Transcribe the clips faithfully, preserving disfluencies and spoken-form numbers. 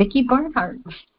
Vicki Barnhart.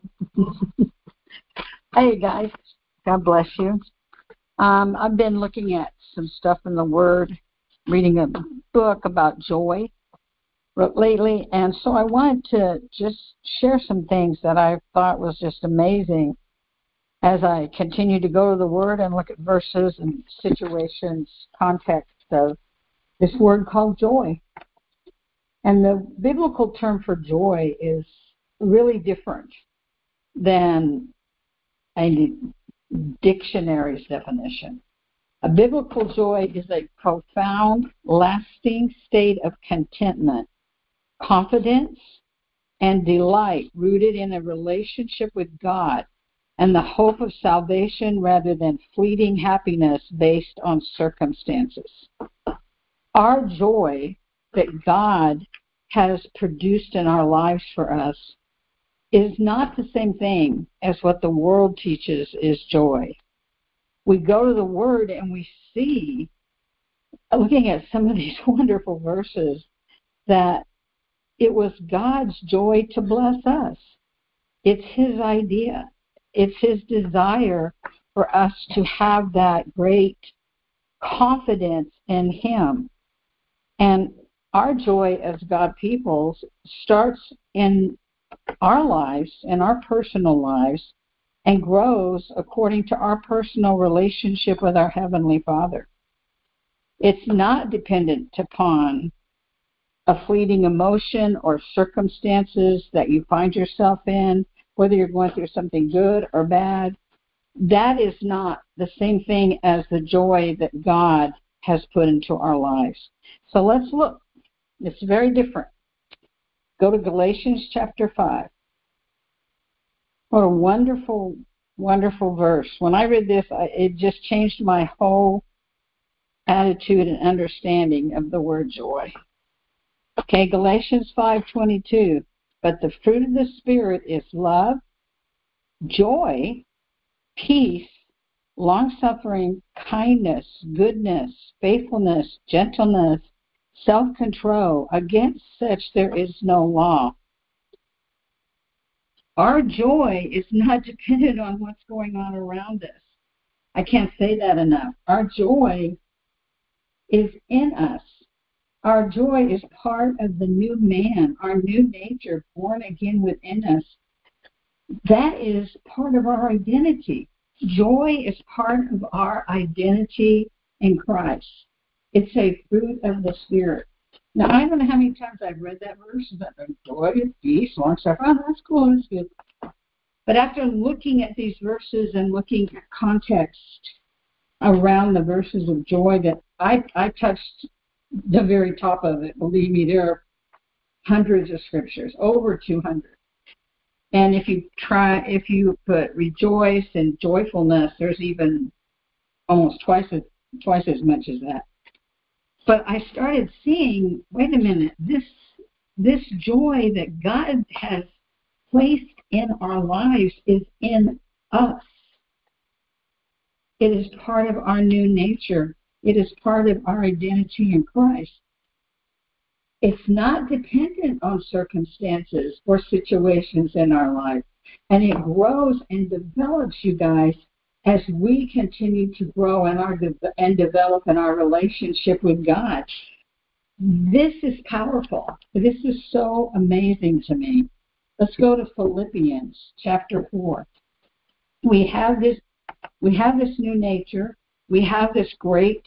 Hey, guys. God bless you. Um, I've been looking at some stuff in the Word, reading a book about joy lately, and so I wanted to just share some things that I thought was just amazing as I continue to go to the Word and look at verses and situations, context of this word called joy. And the biblical term for joy is really different than a dictionary's definition. A biblical joy is a profound, lasting state of contentment, confidence, and delight rooted in a relationship with God and the hope of salvation rather than fleeting happiness based on circumstances. Our joy that God has produced in our lives for us is not the same thing as what the world teaches is joy. We go to the Word and we see, looking at some of these wonderful verses, that it was God's joy to bless us. It's His idea. It's His desire for us to have that great confidence in Him. And our joy as God peoples starts in our lives, in our personal lives, and grows according to our personal relationship with our Heavenly Father. It's not dependent upon a fleeting emotion or circumstances that you find yourself in, whether you're going through something good or bad. That is not the same thing as the joy that God has put into our lives. So let's look. It's very different. Go to Galatians chapter five. What a wonderful, wonderful verse. When I read this, I, it just changed my whole attitude and understanding of the word joy. Okay, Galatians five twenty-two. But the fruit of the Spirit is love, joy, peace, long-suffering, kindness, goodness, faithfulness, gentleness, self-control. Against such there is no law. Our joy is not dependent on what's going on around us. I can't say that enough. Our joy is in us. Our joy is part of the new man, our new nature, born again within us. That is part of our identity. Joy is part of our identity in Christ. It's a fruit of the Spirit. Now, I don't know how many times I've read that verse, that joy, peace, long suffering. Oh, that's cool, that's good. But after looking at these verses and looking at context around the verses of joy, that I, I touched the very top of it. Believe me, there are hundreds of scriptures, over two hundred. And if you try, if you put rejoice and joyfulness, there's even almost twice as twice as much as that. But I started seeing, wait a minute, this this joy that God has placed in our lives is in us. It is part of our new nature. It is part of our identity in Christ. It's not dependent on circumstances or situations in our life. And it grows and develops, you guys, as we continue to grow in our de- and develop in our relationship with God. This is powerful. This is so amazing to me. Let's go to Philippians chapter four. We have this, we have this new nature. We have this great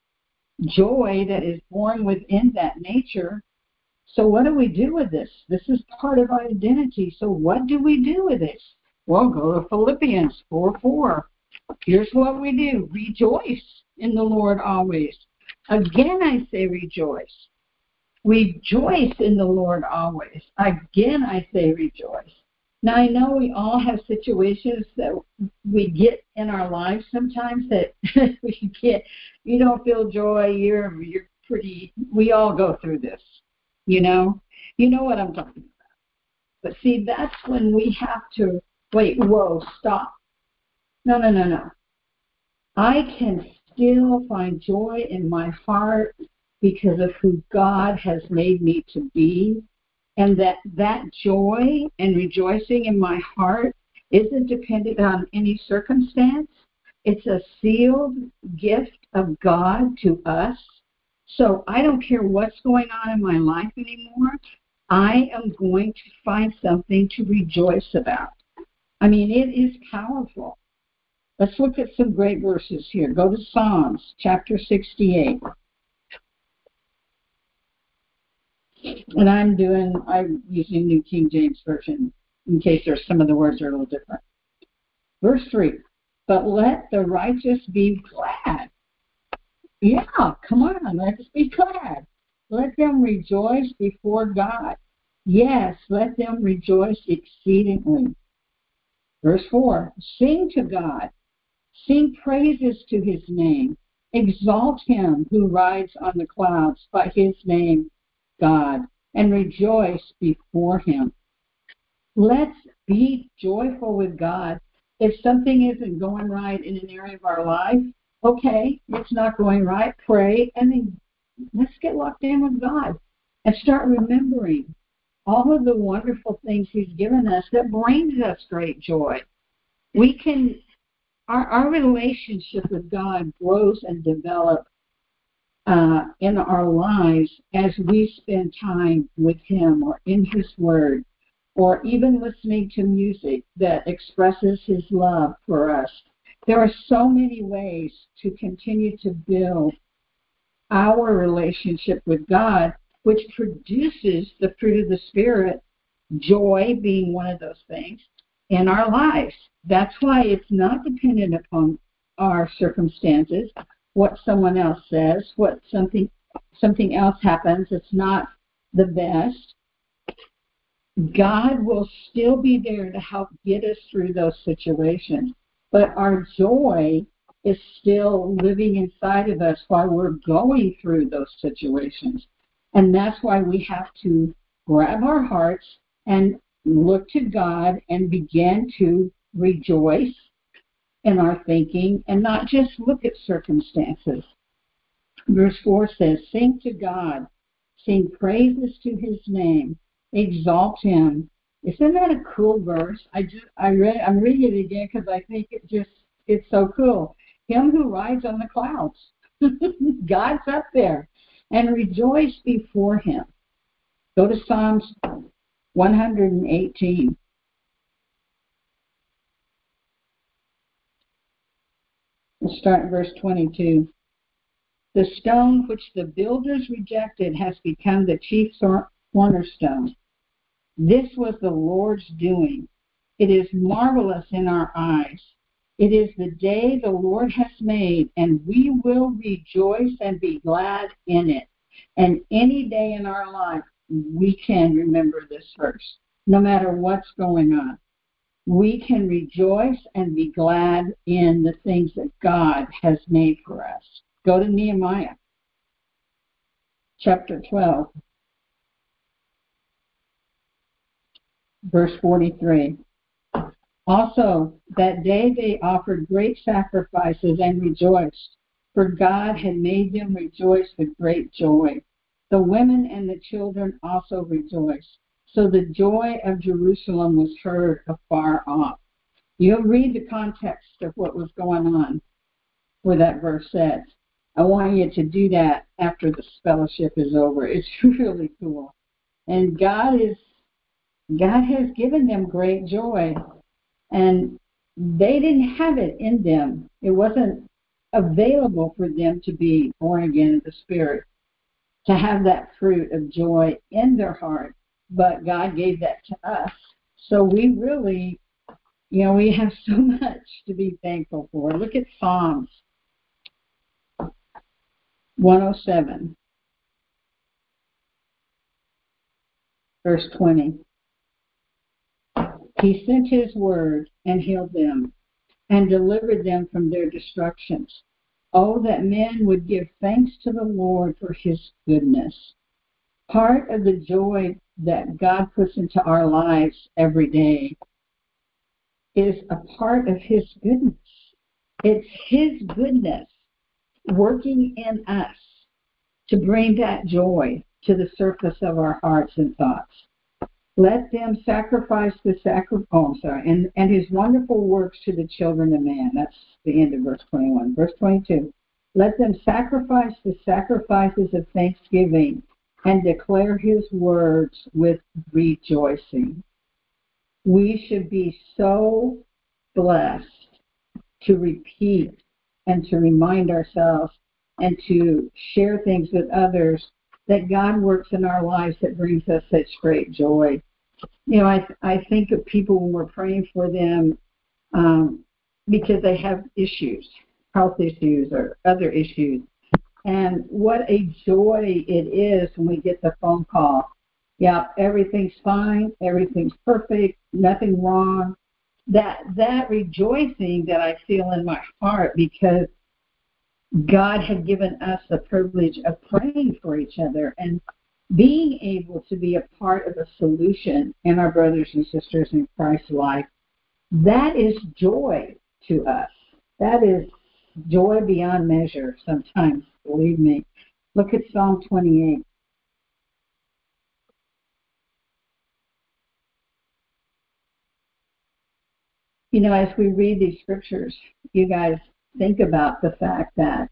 joy that is born within that nature. So what do we do with this? This is part of our identity. So what do we do with this? Well, go to Philippians four four. Here's what we do. Rejoice in the Lord always. Again, I say rejoice. Rejoice in the Lord always. Again, I say rejoice. Now, I know we all have situations that we get in our lives sometimes that we get, you don't feel joy, you're, you're pretty, we all go through this, you know? You know what I'm talking about. But see, that's when we have to, wait, whoa, stop. No, no, no, no. I can still find joy in my heart because of who God has made me to be and that that joy and rejoicing in my heart isn't dependent on any circumstance. It's a sealed gift of God to us. So I don't care what's going on in my life anymore. I am going to find something to rejoice about. I mean, it is powerful. Let's look at some great verses here. Go to Psalms chapter sixty-eight. And I'm doing, I'm using New King James Version in case there's some of the words are a little different. Verse three, but let the righteous be glad. Yeah, come on, let us be glad. Let them rejoice before God. Yes, let them rejoice exceedingly. Verse four, sing to God. Sing praises to his name. Exalt him who rides on the clouds by his name, God, and rejoice before him. Let's be joyful with God. If something isn't going right in an area of our life, okay, it's not going right, pray, and then let's get locked in with God and start remembering all of the wonderful things he's given us that brings us great joy. We can, our, our relationship with God grows and develops uh, in our lives as we spend time with him or in his word, or even listening to music that expresses his love for us. There are so many ways to continue to build our relationship with God, which produces the fruit of the Spirit, joy being one of those things, in our lives. That's why it's not dependent upon our circumstances, what someone else says, what something something else happens. It's not the best. God will still be there to help get us through those situations. But our joy is still living inside of us while we're going through those situations. And that's why we have to grab our hearts and look to God and begin to rejoice in our thinking and not just look at circumstances. Verse four says, sing to God, sing praises to his name, exalt him. Isn't that a cool verse? I just, I read, I'm reading it again because I think it just, it's so cool. Him who rides on the clouds. God's up there. And rejoice before him. Go to Psalms one hundred eighteen. We'll start in verse twenty-two. The stone which the builders rejected has become the chief cornerstone. This was the Lord's doing. It is marvelous in our eyes. It is the day the Lord has made, and we will rejoice and be glad in it. And any day in our life, we can remember this verse, no matter what's going on. We can rejoice and be glad in the things that God has made for us. Go to Nehemiah, chapter twelve, verse forty-three. Also, that day they offered great sacrifices and rejoiced, for God had made them rejoice with great joy. The women and the children also rejoiced. So the joy of Jerusalem was heard afar off. You'll read the context of what was going on where that verse says. I want you to do that after the fellowship is over. It's really cool. And God is, God has given them great joy. And they didn't have it in them. It wasn't available for them to be born again in the Spirit, to have that fruit of joy in their heart. But God gave that to us. So we really, you know, we have so much to be thankful for. Look at Psalms one oh seven, verse twenty. He sent his word and healed them and delivered them from their destructions. Oh, that men would give thanks to the Lord for his goodness. Part of the joy that God puts into our lives every day is a part of his goodness. It's his goodness working in us to bring that joy to the surface of our hearts and thoughts. Let them sacrifice the sacri- oh, I'm sorry, and, and his wonderful works to the children of man. That's the end of verse twenty-one. Verse twenty-two. Let them sacrifice the sacrifices of thanksgiving and declare his words with rejoicing. We should be so blessed to repeat and to remind ourselves and to share things with others that God works in our lives that brings us such great joy. You know, I I think of people when we're praying for them um, because they have issues, health issues or other issues. And what a joy it is when we get the phone call. Yeah, everything's fine, everything's perfect, nothing wrong. That that rejoicing that I feel in my heart because God had given us the privilege of praying for each other and being able to be a part of a solution in our brothers and sisters in Christ's life. That is joy to us. That is joy beyond measure sometimes, believe me. Look at Psalm twenty-eight. You know, as we read these scriptures, you guys think about the fact that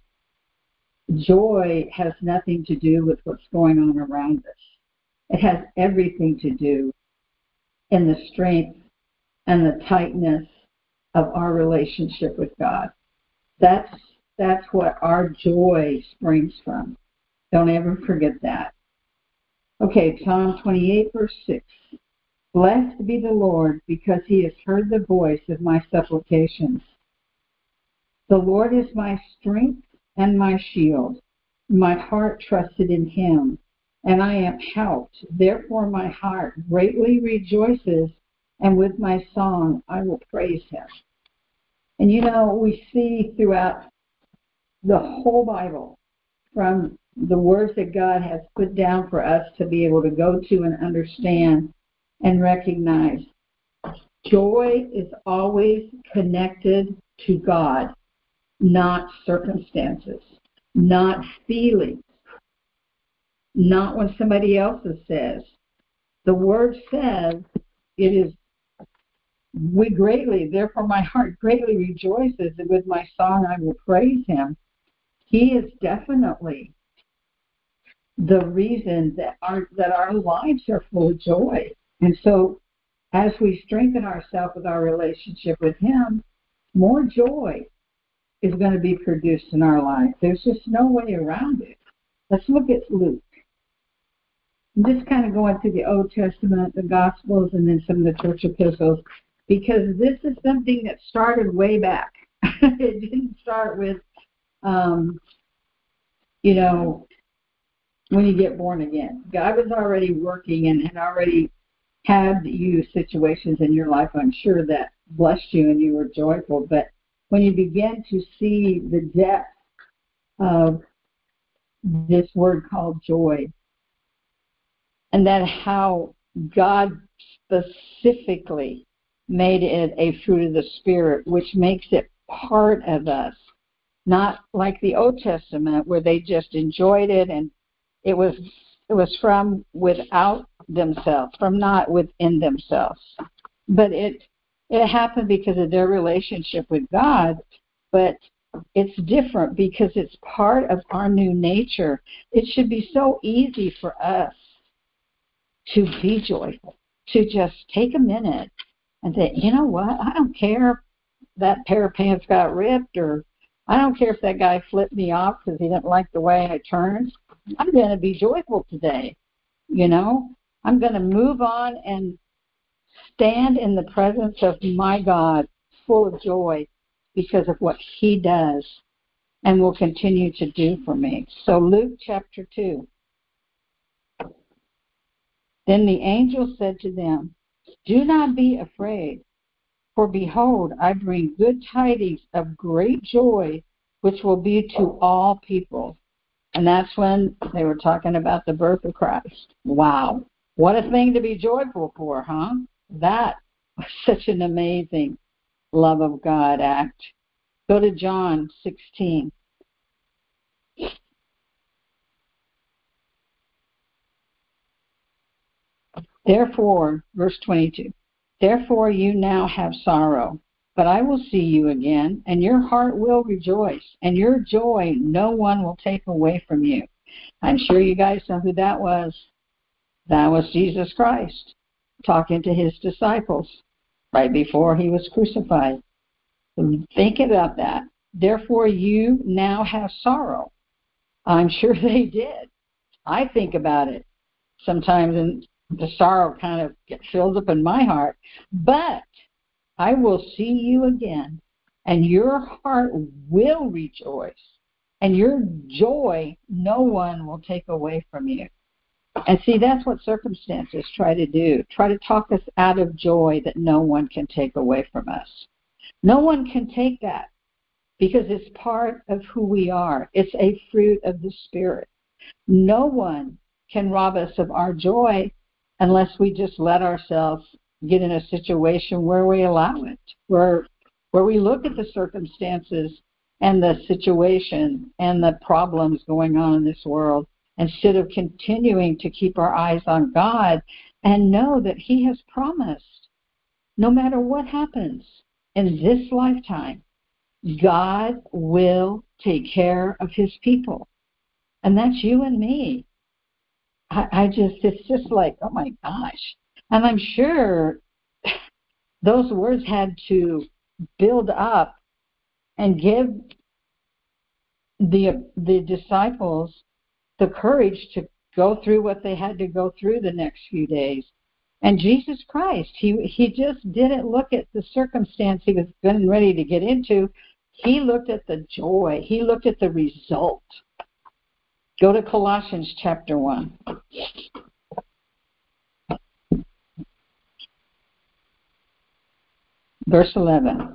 joy has nothing to do with what's going on around us. It has everything to do in the strength and the tightness of our relationship with God. That's that's what our joy springs from. Don't ever forget that. Okay, Psalm twenty-eight, verse six. Blessed be the Lord, because he has heard the voice of my supplications. The Lord is my strength and my shield. My heart trusted in him, and I am helped. Therefore my heart greatly rejoices, and with my song I will praise him. And you know, we see throughout the whole Bible, from the words that God has put down for us to be able to go to and understand and recognize, joy is always connected to God, not circumstances, not feelings, not when somebody else says. The word says it is, we greatly, therefore my heart greatly rejoices, and with my song I will praise him. He is definitely the reason that our that our lives are full of joy. And so as we strengthen ourselves with our relationship with him, more joy is going to be produced in our life. There's just no way around it. Let's look at Luke. I'm just kind of going through the Old Testament, the Gospels, and then some of the church epistles, because this is something that started way back. It didn't start with, um, you know, when you get born again. God was already working and had already had you situations in your life, I'm sure, that blessed you and you were joyful. But when you begin to see the depth of this word called joy, and that how God specifically made it a fruit of the Spirit, which makes it part of us, not like the Old Testament where they just enjoyed it and it was it was from without themselves, from not within themselves. But it it happened because of their relationship with God, but it's different because it's part of our new nature. It should be so easy for us to be joyful, to just take a minute and say, you know what, I don't care if that pair of pants got ripped, or I don't care if that guy flipped me off because he didn't like the way I turned. I'm going to be joyful today. You know, I'm going to move on and stand in the presence of my God full of joy because of what he does and will continue to do for me. So Luke chapter two. Then the angel said to them, do not be afraid, for behold, I bring good tidings of great joy, which will be to all people. And that's when they were talking about the birth of Christ. Wow. What a thing to be joyful for, huh? That was such an amazing love of God act. Go to John sixteen. Therefore, verse twenty-two, therefore you now have sorrow, but I will see you again, and your heart will rejoice, and your joy no one will take away from you. I'm sure you guys know who that was. That was Jesus Christ talking to his disciples right before he was crucified. Think about that. Therefore, you now have sorrow. I'm sure they did. I think about it sometimes, and the sorrow kind of gets filled up in my heart. But I will see you again, and your heart will rejoice, and your joy no one will take away from you. And see, that's what circumstances try to do. Try to talk us out of joy that no one can take away from us. No one can take that because it's part of who we are. It's a fruit of the Spirit. No one can rob us of our joy unless we just let ourselves get in a situation where we allow it, where where we look at the circumstances and the situation and the problems going on in this world, instead of continuing to keep our eyes on God and know that he has promised, no matter what happens in this lifetime, God will take care of his people. And that's you and me. I, I just, it's just like, oh my gosh. And I'm sure those words had to build up and give the the disciples the courage to go through what they had to go through the next few days. And Jesus Christ, he he just didn't look at the circumstance he was getting ready to get into. He looked at the joy. He looked at the result. Go to Colossians chapter one. Verse eleven.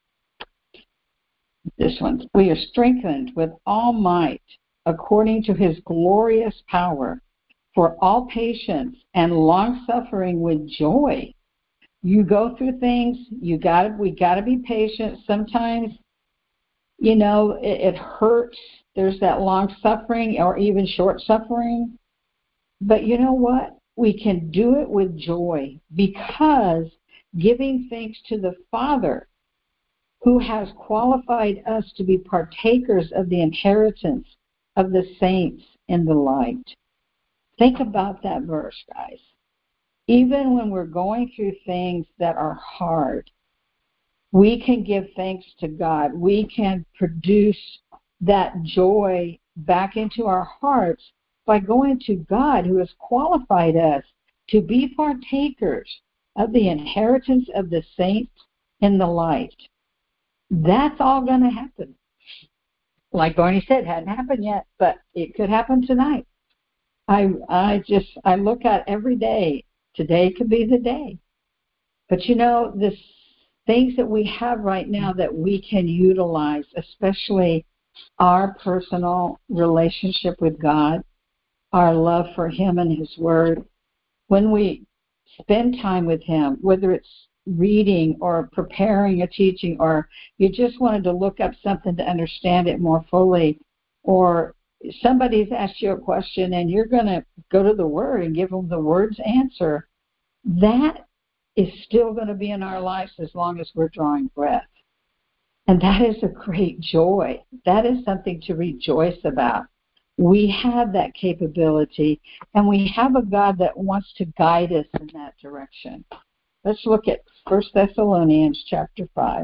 This one. We are strengthened with all might according to his glorious power, for all patience and long suffering with joy. You go through things, you got we got to be patient. Sometimes, you know, it, it hurts. There's that long suffering or even short suffering. But you know what? We can do it with joy because giving thanks to the Father who has qualified us to be partakers of the inheritance of the saints in the light. Think about that verse, guys. Even when we're going through things that are hard, we can give thanks to God. We can produce that joy back into our hearts by going to God who has qualified us to be partakers of the inheritance of the saints in the light. That's all going to happen. Like Barney said, hadn't happened yet, but it could happen tonight. I I just, I look at every day. Today could be the day. But you know, the things that we have right now that we can utilize, especially our personal relationship with God, our love for him and his word, when we spend time with him, whether it's reading or preparing a teaching, or you just wanted to look up something to understand it more fully, or somebody's asked you a question and you're going to go to the Word and give them the Word's answer, that is still going to be in our lives as long as we're drawing breath. And that is a great joy. That is something to rejoice about. We have that capability, and we have a God that wants to guide us in that direction. Let's look at First Thessalonians chapter five.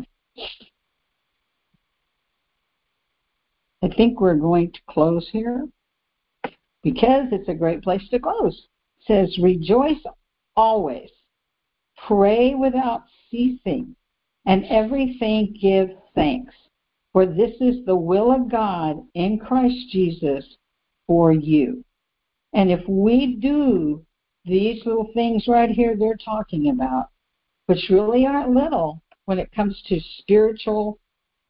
I think we're going to close here because it's a great place to close. It says, rejoice always, pray without ceasing, and everything give thanks, for this is the will of God in Christ Jesus for you. And if we do these little things right here they're talking about, which really aren't little when it comes to spiritual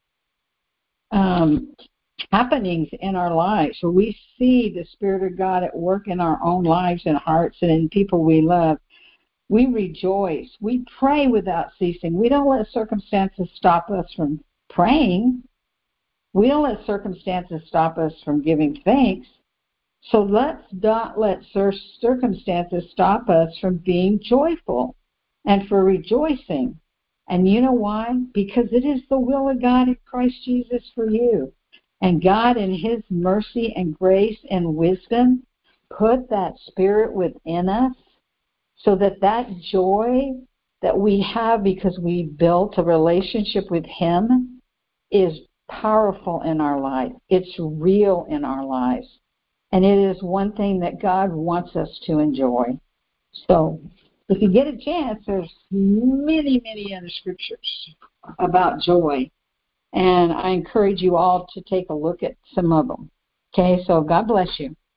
um, happenings in our lives, where we see the Spirit of God at work in our own lives and hearts and in people we love, we rejoice. We pray without ceasing. We don't let circumstances stop us from praying. We don't let circumstances stop us from giving thanks. So let's not let cir- circumstances stop us from being joyful and for rejoicing. And you know why? Because it is the will of God in Christ Jesus for you. And God, in His mercy and grace and wisdom, put that spirit within us so that that joy that we have because we built a relationship with Him is powerful in our life. It's real in our lives. And it is one thing that God wants us to enjoy. So if you get a chance, there's many, many other scriptures about joy. And I encourage you all to take a look at some of them. Okay, so God bless you.